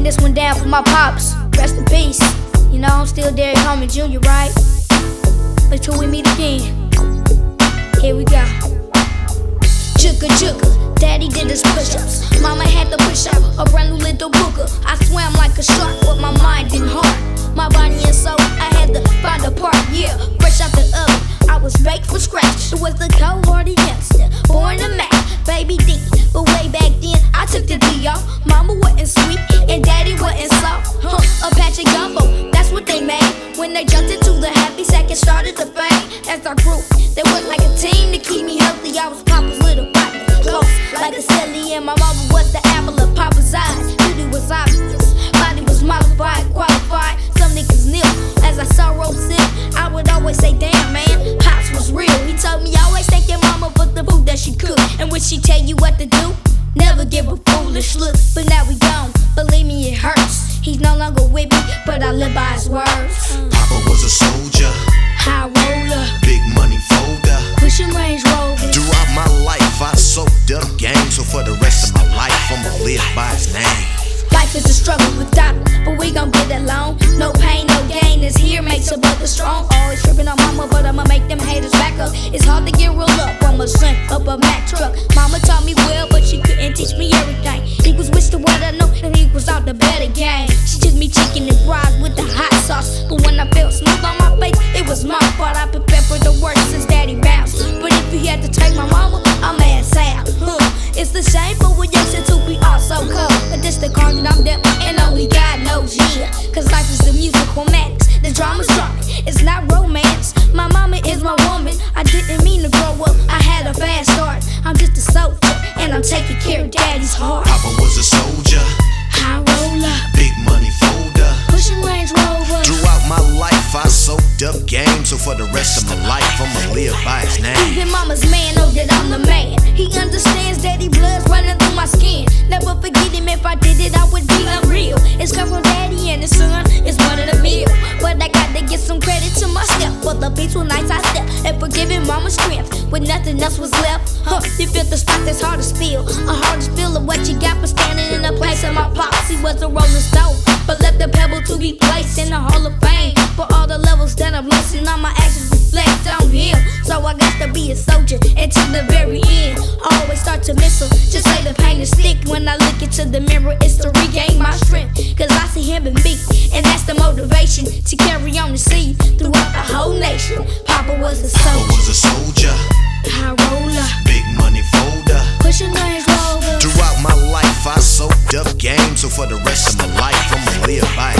this one down for my pops. Rest in peace. You know I'm still Derrick Coleman Jr., right? Until we meet again. Here we go. Chugga chugga, daddy did his push-ups. Mama had to push up a brand new little booger. I swam like a shark with my mind and heart. My body and soul, I had to find a part. Yeah, fresh out the oven, I was baked from scratch. It was the cold-hearted youngster, born to match, baby D. But way back then, I took the D off. Mama wasn't sweet and daddy wasn't soft. A patch of gumbo, that's what they made. When they jumped into the happy sack and started to fade. As I grew, they worked like a team to keep me healthy. I was Papa's little partner, close like a silly. And my mama was the apple of Papa's eyes. Beauty was obvious, body was modified, qualified. Some niggas knew. As I saw Rose sip, I would always say, damn man, Pops was real. He told me always thank your mama for the food that she cooked. And when she tell you what to do, never give a foolish look. But now we gone, believe me it hurts. He's no longer with me, but I live by his words. Papa was a soldier, high roller, big money folder. pushing Range Rovers. Throughout my life I soaked up game, so for the rest of my life I'ma live by his name. Life is a struggle without him, but we gon' get along. No pain, no gain, is here makes a brother strong. Always tripping on mama, but I'ma make them haters back up. It's hard to get real up from a son up a Mack truck. Mama taught me well, but she couldn't teach me everything. Equals wish to what I know, and equals out the better game. She just me chicken and fries with the hot sauce. But when I felt smooth on my face, it was my fault. I prepared for the worst since daddy bounced. But if he had to take my mama, I'm ass out. It's the shame, but we used to be all so cold. But this the card that I'm dealt, and only God knows, yeah. Cause life is the musical madness, the drama's drama. It's not romance, my mama is my woman. I didn't mean to grow up, I had a fast start. I'm just a soldier, and I'm taking care of daddy's heart. Papa was a soldier, high roller, big money folder. pushing Range Rovers. Throughout my life I soaked up game, so for the rest of my life I'ma live by his name. Even mama's man know that I'm the man. He understands daddy blood's running through my skin. Never forget him, if I did it I would be unreal. It's come from daddy and his son, it's one of the meal. But I got to give some credit to myself for the peaceful nights I slept, and for giving mama strength when nothing else was left. You feel the spot that's hard to spill, a hard to spill of what you got for standing in the place of my pops. He was a rolling stone, but left the pebble to be placed in the Hall of Fame. For all the levels that I'm lacing, all my actions reflect on him. So I got to be a soldier until the very end. I always start to miss him, just say the pain is thick. When I look into the mirror, it's to regain my strength. Cause I see him in me, and that's the motivation to carry on the seed throughout the whole nation. Papa was a Papa soldier, was a soldier, high roller, big money folder. pushing Range Rovers. Throughout my life I soaked up game, so for the rest of my life I'ma live by